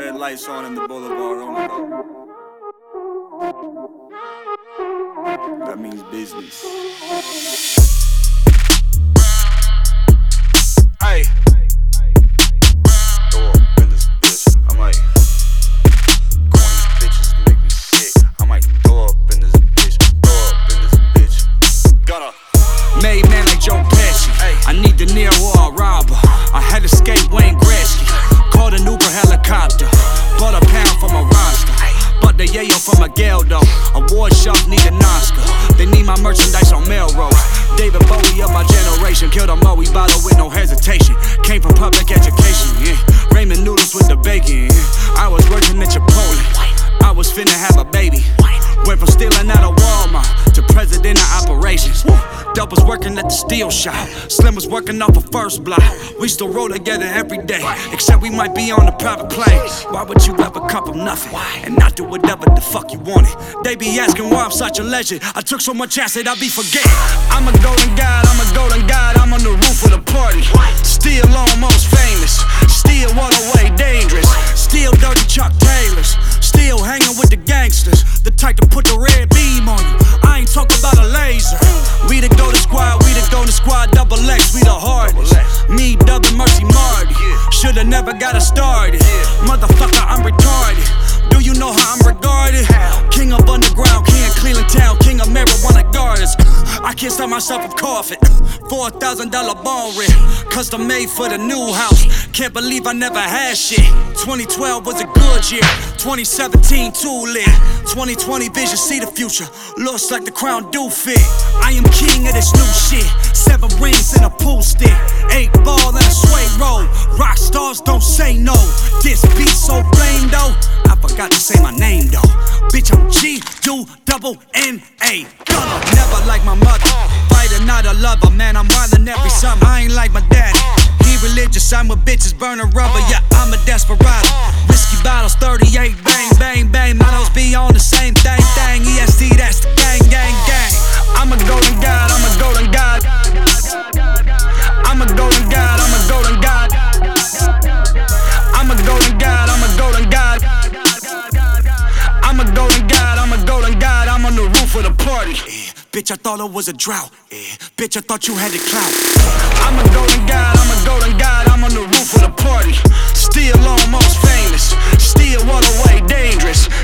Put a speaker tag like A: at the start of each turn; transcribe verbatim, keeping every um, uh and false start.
A: red lights on in the boulevard on the go. That means business. Hey. Throw up in this bitch. I might. Corny bitches make me sick. I might throw up in this bitch. Throw up in this bitch. Gonna.
B: Made man like Joe Pesci. I need De Niro or a robber. I had to skate Wayne Gretzky. Called an Uber helicopter. Bought a pound from a roster. Bought the yayo from a Geldo. Award shelf need an Oscar. They need my merchandise on Melrose. David Bowie of my generation. Killed a Moe bottle with no hesitation. Came from public education, yeah. Ramen noodles with the bacon, yeah. I was working at Chipotle. I was finna have a baby. Went from stealing out of Walmart to president of operations. Dope was working at the steel shop. Slim was working off a first block. We still roll together every day, except we might be on a private plane. Why would you ever cup of nothing and not do whatever the fuck you wanted? They be asking why I'm such a legend. I took so much acid, I be forgetting. I'm a golden god, I'm a golden god. I'm on the roof of the party. Still almost famous. Still all the way dangerous. Still dirty Chuck Taylors. Still hanging with the gangsters. The type to put the red beam on you. I ain't talking about a laser. We the golden squad, we the golden squad, double X, we the hardest. Me, Double Mercy Marty. Shoulda never got it started. Motherfucker, I'm retarded. Do you know how I'm regarded? King of underground, king of Cleveland town, king of marijuana gardens. I can't stop myself from coughing. Four thousand dollar bone rip, custom made for the new house. Can't believe I never had shit. twenty twelve was a good year. twenty seventeen too lit. twenty twenty vision, see the future. Looks like the crown do fit. I am king of this new shit. Seven rings in a pool stick. Eight ball and a sway roll. Rock stars don't say no. This beat so flame though. I forgot to say my name though. Bitch, I'm G U double N A. Gonna never like my mother. Fighter, not a lover. Man, I'm wildin' every summer. I ain't like my daddy. He religious, I'm with bitches burning rubber. Yeah, I'm a desperado. Whiskey bottles, thirty-eight, bang, bang, bang. Models be on the same thing, thing. E S T, that's the gang, gang, gang. I'm a golden god, I'm a golden god. I'm a golden god, I'm a golden god. I'm a golden god, I'm a golden god. I'm a golden god, I'm a golden god. I'm on the roof of the party. Yeah. Bitch, I thought it was a drought. Yeah. Bitch, I thought you had it clout. I'm a golden god, I'm a golden god. I'm on the roof of the party. Still almost famous. Still all the way dangerous.